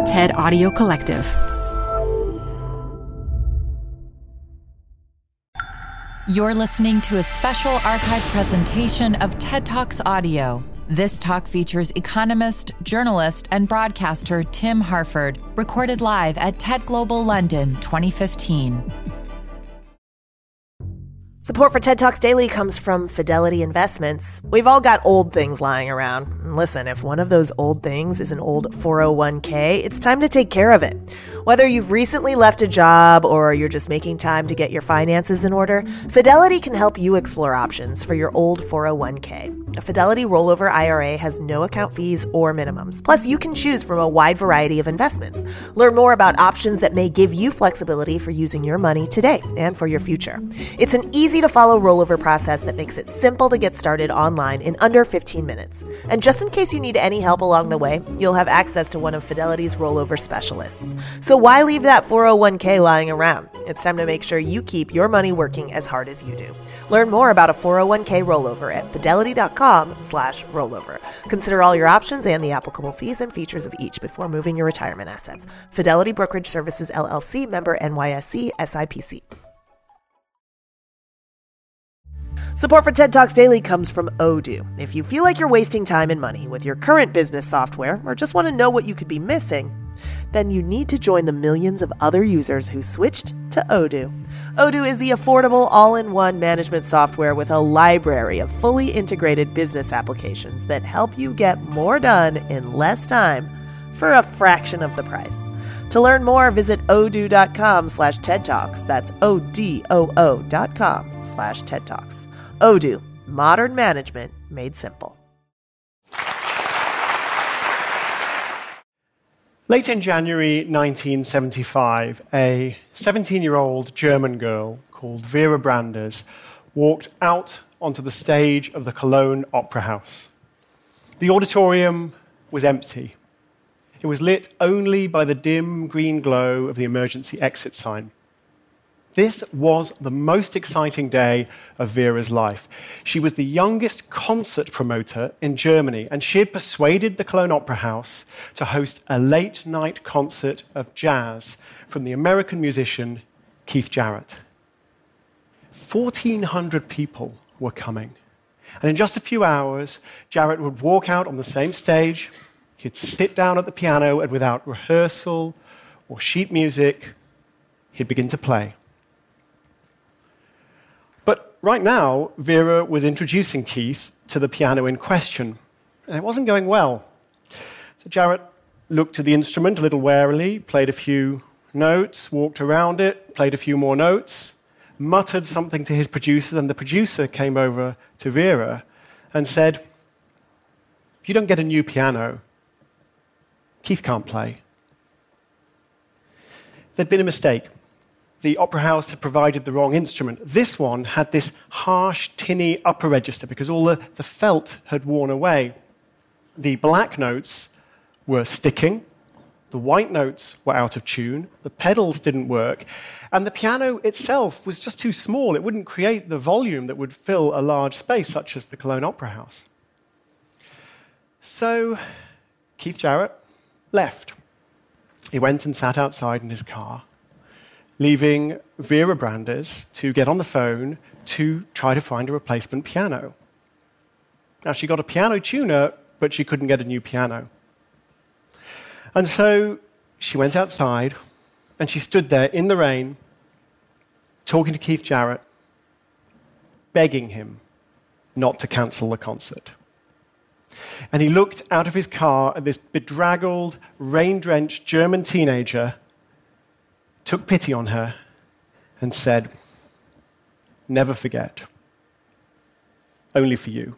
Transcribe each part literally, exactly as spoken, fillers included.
TED Audio Collective. You're listening to a special archive presentation of TED Talks Audio. This talk features economist, journalist, and broadcaster Tim Harford, recorded live at TED Global London twenty fifteen. Support for TED Talks Daily comes from Fidelity Investments. We've all got old things lying around. And listen, if one of those old things is an old four oh one k, it's time to take care of it. Whether you've recently left a job or you're just making time to get your finances in order, Fidelity can help you explore options for your old four oh one k. A Fidelity rollover I R A has no account fees or minimums. Plus, you can choose from a wide variety of investments. Learn more about options that may give you flexibility for using your money today and for your future. It's an easy to follow rollover process that makes it simple to get started online in under fifteen minutes. And just in case you need any help along the way, you'll have access to one of Fidelity's rollover specialists. So why leave that four oh one k lying around? It's time to make sure you keep your money working as hard as you do. Learn more about a four oh one k rollover at fidelity.com slash rollover. Consider all your options and the applicable fees and features of each before moving your retirement assets. Fidelity Brokerage Services, L L C, member N Y S E, S I P C. Support for TED Talks Daily comes from Odoo. If you feel like you're wasting time and money with your current business software or just want to know what you could be missing, then you need to join the millions of other users who switched to Odoo. Odoo is the affordable all-in-one management software with a library of fully integrated business applications that help you get more done in less time for a fraction of the price. To learn more, visit odoo.com slash TED Talks. That's O-D-O-O dot com slash TED Talks. Odoo, modern management made simple. Late in January nineteen seventy-five, a seventeen-year-old German girl called Vera Branders walked out onto the stage of the Cologne Opera House. The auditorium was empty. It was lit only by the dim green glow of the emergency exit sign. This was the most exciting day of Vera's life. She was the youngest concert promoter in Germany, and she had persuaded the Cologne Opera House to host a late-night concert of jazz from the American musician Keith Jarrett. fourteen hundred people were coming, and in just a few hours, Jarrett would walk out on the same stage, he'd sit down at the piano, and without rehearsal or sheet music, he'd begin to play. But right now, Vera was introducing Keith to the piano in question, and it wasn't going well. So Jarrett looked at the instrument a little warily, played a few notes, walked around it, played a few more notes, muttered something to his producer, and the producer came over to Vera and said, "If you don't get a new piano, Keith can't play." There'd been a mistake. The Opera House had provided the wrong instrument. This one had this harsh, tinny upper register because all the, the felt had worn away. The black notes were sticking, the white notes were out of tune, the pedals didn't work, and the piano itself was just too small. It wouldn't create the volume that would fill a large space, such as the Cologne Opera House. So Keith Jarrett left. He went and sat outside in his car, leaving Vera Branders to get on the phone to try to find a replacement piano. Now, she got a piano tuner, but she couldn't get a new piano. And so she went outside, and she stood there in the rain, talking to Keith Jarrett, begging him not to cancel the concert. And he looked out of his car at this bedraggled, rain-drenched German teenager, took pity on her, and said, "Never forget. Only for you."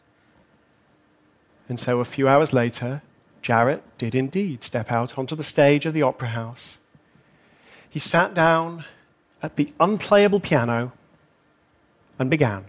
And so a few hours later, Jarrett did indeed step out onto the stage of the Opera House. He sat down at the unplayable piano and began.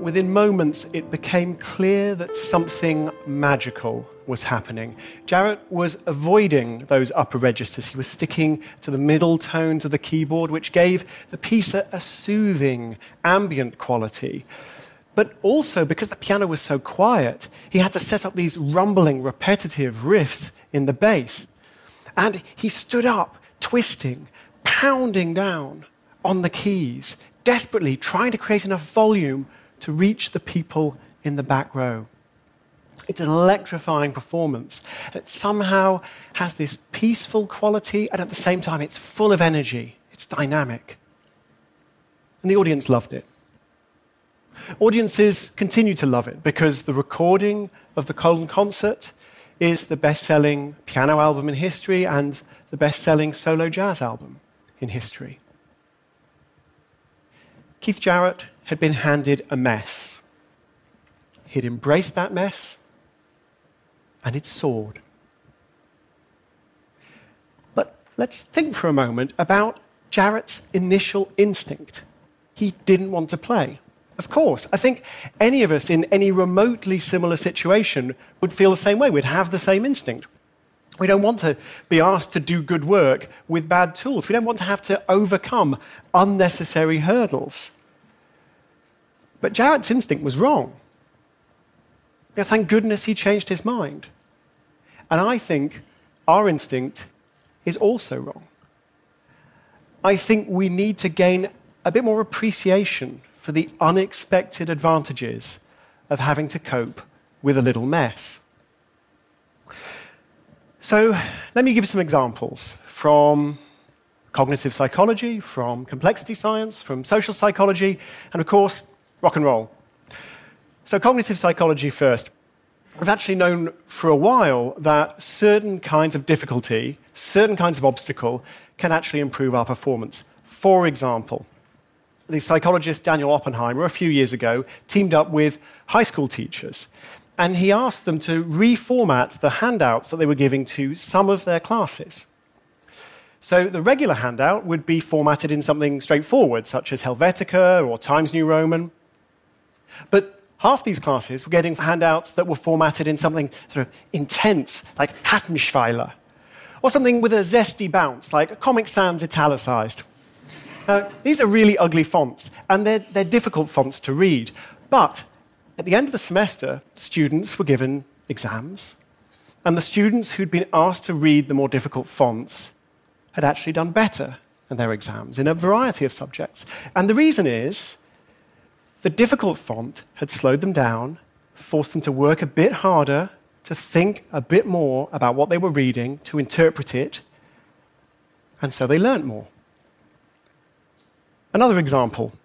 within moments, it became clear that something magical was happening. Jarrett was avoiding those upper registers. He was sticking to the middle tones of the keyboard, which gave the piece a, a soothing, ambient quality. But also, because the piano was so quiet, he had to set up these rumbling, repetitive riffs in the bass. And he stood up, twisting, pounding down on the keys, desperately trying to create enough volume to reach the people in the back row. It's an electrifying performance. It somehow has this peaceful quality, and at the same time, it's full of energy. It's dynamic. And the audience loved it. Audiences continue to love it because the recording of the Cologne concert is the best-selling piano album in history and the best-selling solo jazz album in history. Keith Jarrett had been handed a mess. He'd embraced that mess, and it soared. But let's think for a moment about Jarrett's initial instinct. He didn't want to play. Of course, I think any of us in any remotely similar situation would feel the same way. We'd have the same instinct. We don't want to be asked to do good work with bad tools. We don't want to have to overcome unnecessary hurdles. But Jarrett's instinct was wrong. Yeah, thank goodness he changed his mind. And I think our instinct is also wrong. I think we need to gain a bit more appreciation for the unexpected advantages of having to cope with a little mess. So let me give you some examples from cognitive psychology, from complexity science, from social psychology, and of course, rock and roll. So cognitive psychology first. We've actually known for a while that certain kinds of difficulty, certain kinds of obstacle, can actually improve our performance. For example, the psychologist Daniel Oppenheimer, a few years ago, teamed up with high school teachers, and he asked them to reformat the handouts that they were giving to some of their classes. So the regular handout would be formatted in something straightforward, such as Helvetica or Times New Roman. But half these classes were getting handouts that were formatted in something sort of intense, like Hattenschweiler, or something with a zesty bounce, like Comic Sans italicized. Now, these are really ugly fonts, and they're, they're difficult fonts to read. But at the end of the semester, students were given exams, and the students who'd been asked to read the more difficult fonts had actually done better in their exams in a variety of subjects. And the reason is the difficult font had slowed them down, forced them to work a bit harder, to think a bit more about what they were reading, to interpret it, and so they learnt more. Another example.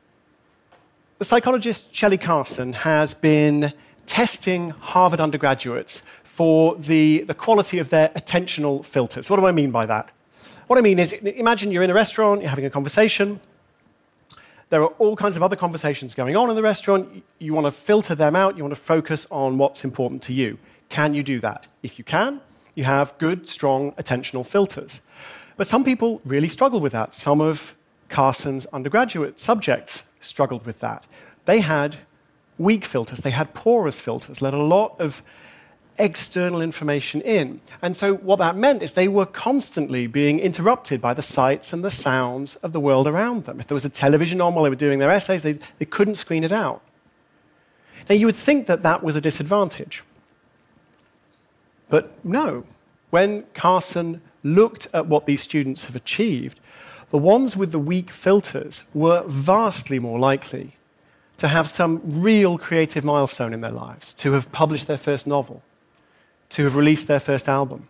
The psychologist Shelley Carson has been testing Harvard undergraduates for the, the quality of their attentional filters. What do I mean by that? What I mean is, imagine you're in a restaurant, you're having a conversation. There are all kinds of other conversations going on in the restaurant. You want to filter them out. You want to focus on what's important to you. Can you do that? If you can, you have good, strong attentional filters. But some people really struggle with that. Some of Carson's undergraduate subjects struggled with that. They had weak filters. They had porous filters, let a lot of external information in. And so what that meant is they were constantly being interrupted by the sights and the sounds of the world around them. If there was a television on while they were doing their essays, they, they couldn't screen it out. Now, you would think that that was a disadvantage. But no. When Carson looked at what these students have achieved, the ones with the weak filters were vastly more likely to have some real creative milestone in their lives, to have published their first novel, to have released their first album.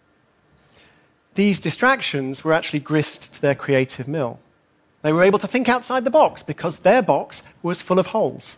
These distractions were actually grist to their creative mill. They were able to think outside the box because their box was full of holes.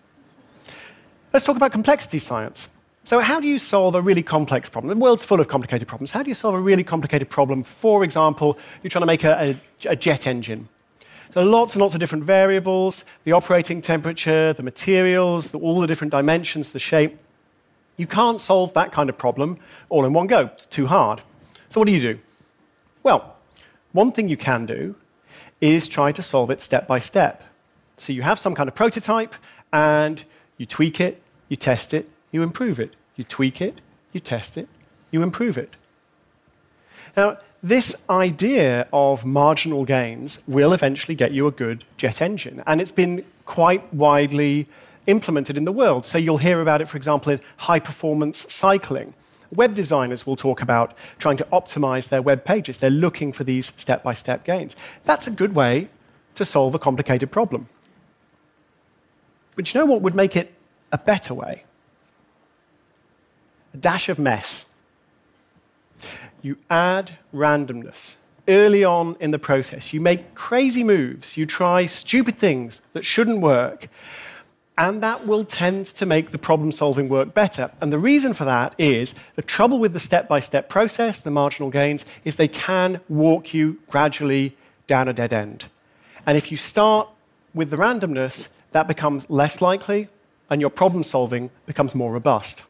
Let's talk about complexity science. So how do you solve a really complex problem? The world's full of complicated problems. How do you solve a really complicated problem? For example, you're trying to make a, a, a jet engine. There are lots and lots of different variables, the operating temperature, the materials, the, all the different dimensions, the shape. You can't solve that kind of problem all in one go. It's too hard. So what do you do? Well, one thing you can do is try to solve it step by step. So you have some kind of prototype, and you tweak it, you test it, you improve it. You tweak it, you test it, you improve it. Now, this idea of marginal gains will eventually get you a good jet engine, and it's been quite widely implemented in the world. So you'll hear about it, for example, in high-performance cycling. Web designers will talk about trying to optimize their web pages. They're looking for these step-by-step gains. That's a good way to solve a complicated problem. But you know what would make it a better way? A dash of mess. You add randomness early on in the process. You make crazy moves. You try stupid things that shouldn't work. And that will tend to make the problem-solving work better. And the reason for that is the trouble with the step-by-step process, the marginal gains, is they can walk you gradually down a dead end. And if you start with the randomness, that becomes less likely, and your problem-solving becomes more robust.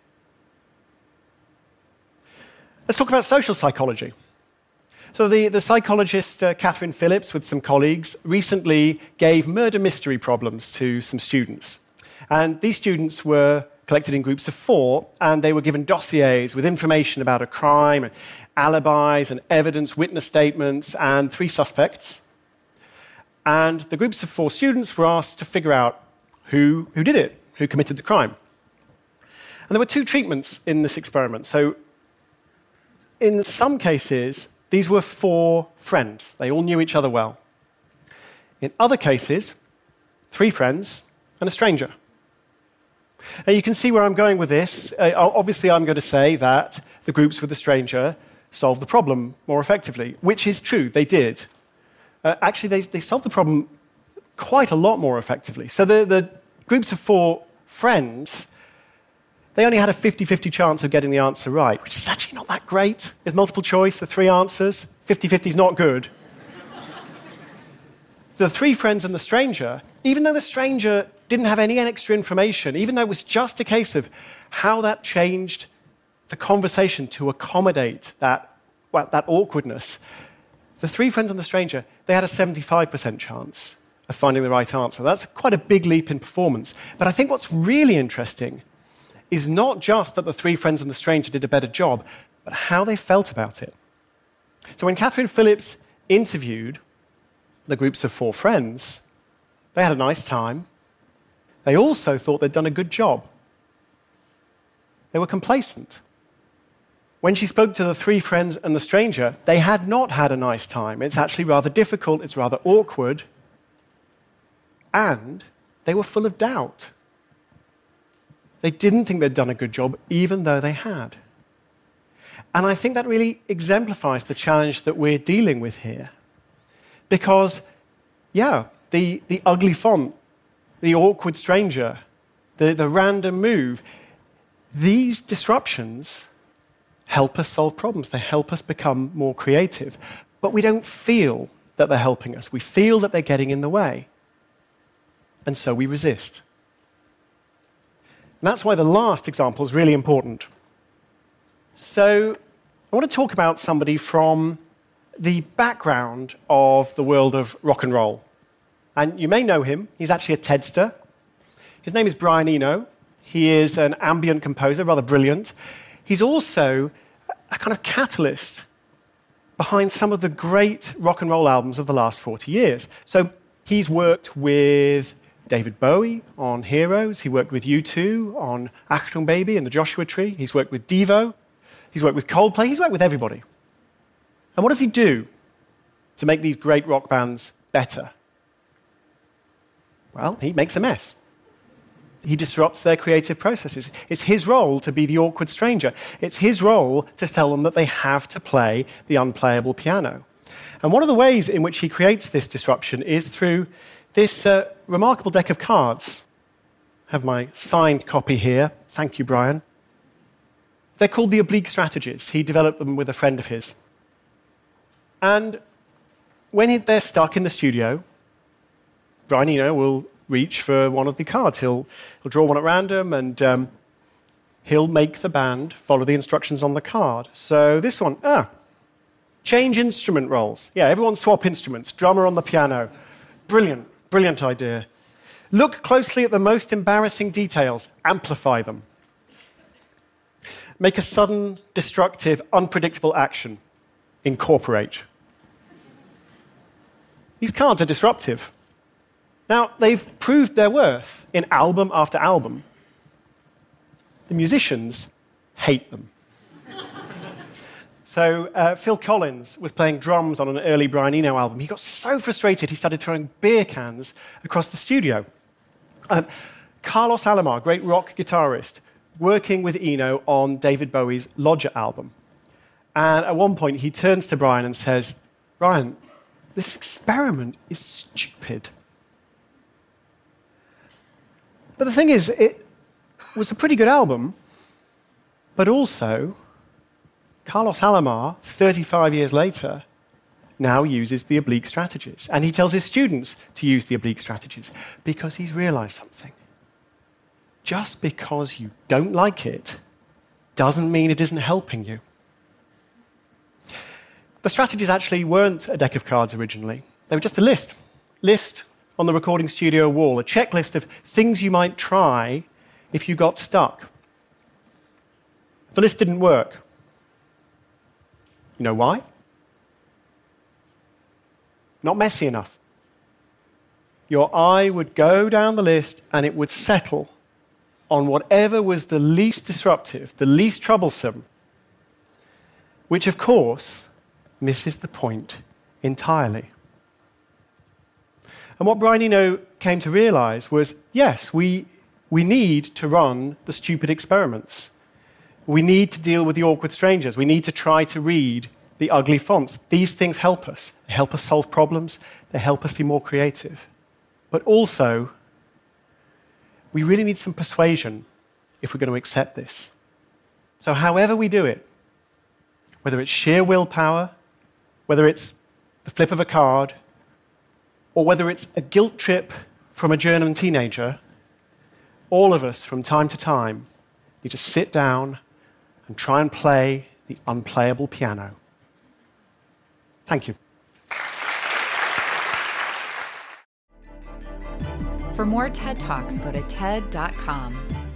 Let's talk about social psychology. So the, the psychologist uh, Catherine Phillips, with some colleagues, recently gave murder mystery problems to some students. And these students were collected in groups of four, and they were given dossiers with information about a crime, and alibis and evidence, witness statements, and three suspects. And the groups of four students were asked to figure out who, who did it, who committed the crime. And there were two treatments in this experiment. So in some cases, these were four friends. They all knew each other well. In other cases, three friends and a stranger. Now you can see where I'm going with this. Uh, obviously, I'm going to say that the groups with the stranger solved the problem more effectively, which is true, they did. Uh, actually, they, they solved the problem quite a lot more effectively. So the, the groups of four friends, they only had a fifty-fifty chance of getting the answer right, which is actually not that great. There's multiple choice, the three answers. fifty-fifty is not good. The three friends and the stranger, even though the stranger didn't have any extra information, even though it was just a case of how that changed the conversation to accommodate that, well, that awkwardness, the three friends and the stranger, they had a seventy-five percent chance of finding the right answer. That's quite a big leap in performance. But I think what's really interesting is not just that the three friends and the stranger did a better job, but how they felt about it. So when Catherine Phillips interviewed the groups of four friends, they had a nice time. They also thought they'd done a good job. They were complacent. When she spoke to the three friends and the stranger, they had not had a nice time. It's actually rather difficult, it's rather awkward, and they were full of doubt. They didn't think they'd done a good job, even though they had. And I think that really exemplifies the challenge that we're dealing with here. Because, yeah, the, the ugly font, the awkward stranger, the, the random move, these disruptions help us solve problems. They help us become more creative. But we don't feel that they're helping us. We feel that they're getting in the way. And so we resist. And that's why the last example is really important. So I want to talk about somebody from the background of the world of rock and roll. And you may know him. He's actually a TEDster. His name is Brian Eno. He is an ambient composer, rather brilliant. He's also a kind of catalyst behind some of the great rock and roll albums of the last forty years. So he's worked with David Bowie on Heroes. He worked with U two on Achtung Baby and the Joshua Tree. He's worked with Devo. He's worked with Coldplay. He's worked with everybody. And what does he do to make these great rock bands better? Well, he makes a mess. He disrupts their creative processes. It's his role to be the awkward stranger. It's his role to tell them that they have to play the unplayable piano. And one of the ways in which he creates this disruption is through this uh, remarkable deck of cards. I have my signed copy here. Thank you, Brian. They're called the Oblique Strategies. He developed them with a friend of his. And when he, they're stuck in the studio, Brian Eno will reach for one of the cards. He'll, he'll draw one at random, and um, he'll make the band follow the instructions on the card. So this one, ah, change instrument roles. Yeah, everyone swap instruments. Drummer on the piano. Brilliant, brilliant idea. Look closely at the most embarrassing details. Amplify them. Make a sudden, destructive, unpredictable action. Incorporate. These cards are disruptive. Now, they've proved their worth in album after album. The musicians hate them. So uh, Phil Collins was playing drums on an early Brian Eno album. He got so frustrated he started throwing beer cans across the studio. Um, Carlos Alomar, great rock guitarist, working with Eno on David Bowie's Lodger album. And at one point he turns to Brian and says, "Brian, this experiment is stupid." But the thing is, it was a pretty good album, but also Carlos Alomar, thirty-five years later, now uses the oblique strategies. And he tells his students to use the oblique strategies because he's realized something. Just because you don't like it doesn't mean it isn't helping you. The strategies actually weren't a deck of cards originally. They were just a list. List on the recording studio wall, a checklist of things you might try if you got stuck. The list didn't work. You know why? Not messy enough. Your eye would go down the list and it would settle on whatever was the least disruptive, the least troublesome, which of course misses the point entirely. And what Brian Eno came to realize was, yes, we, we need to run the stupid experiments. We need to deal with the awkward strangers. We need to try to read the ugly fonts. These things help us. They help us solve problems. They help us be more creative. But also, we really need some persuasion if we're going to accept this. So however we do it, whether it's sheer willpower, whether it's the flip of a card, or whether it's a guilt trip from a German teenager, all of us from time to time need to sit down and try and play the unplayable piano. Thank you. For more TED Talks, go to T E D dot com.